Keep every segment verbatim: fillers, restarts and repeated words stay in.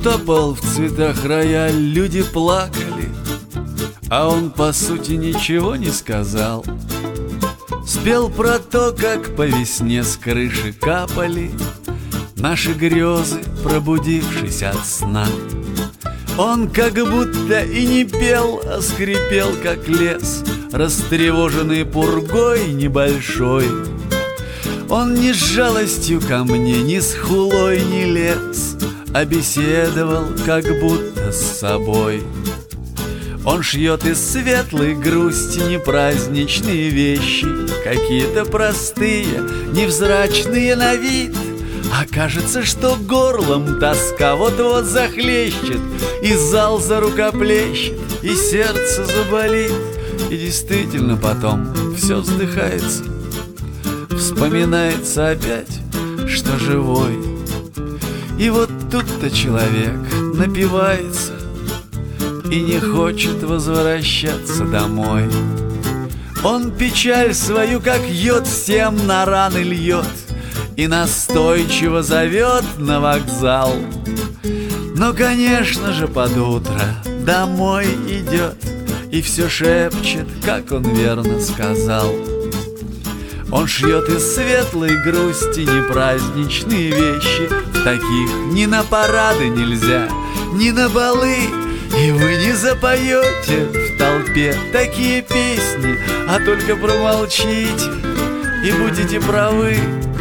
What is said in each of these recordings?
Утопал в цветах рояль, люди плакали, а он, по сути, ничего не сказал. Спел про то, как по весне с крыши капали наши грезы, пробудившись от сна. Он как будто и не пел, а скрипел, как лес, растревоженный пургой небольшой. Он ни с жалостью ко мне, ни с хулой не лез, а беседовал, как будто с собой. Он шьет из светлой грусти непраздничные вещи, какие-то простые, невзрачные на вид. А кажется, что горлом тоска вот-вот захлещет, и зал зарукоплещет, и сердце заболит. И действительно потом все вздыхается, вспоминается опять, что живой. И вот тут-то человек напивается и не хочет возвращаться домой. Он печаль свою, как йод, всем на раны льет и настойчиво зовет на вокзал. Но, конечно же, под утро домой идет и все шепчет, как он верно сказал. Он шьет из светлой грусти непраздничные вещи. В таких ни на парады нельзя, ни на балы. И вы не запоете в толпе такие песни, а только промолчите и будете правы.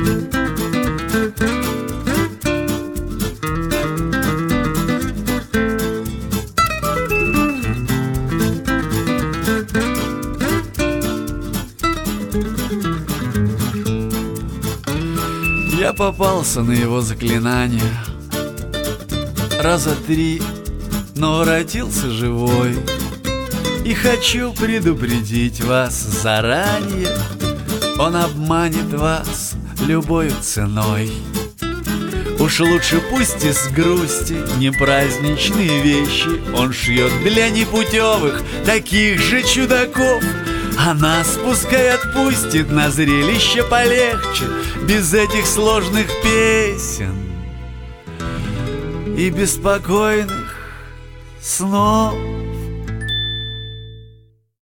Я попался на его заклинание раза три, но воротился живой. И хочу предупредить вас заранее: он обманет вас любой ценой. Уж лучше пусть из грусти непраздничные вещи он шьет для непутевых, таких же чудаков. А нас пускай отпустит на зрелище полегче, без этих сложных песен и беспокойных снов.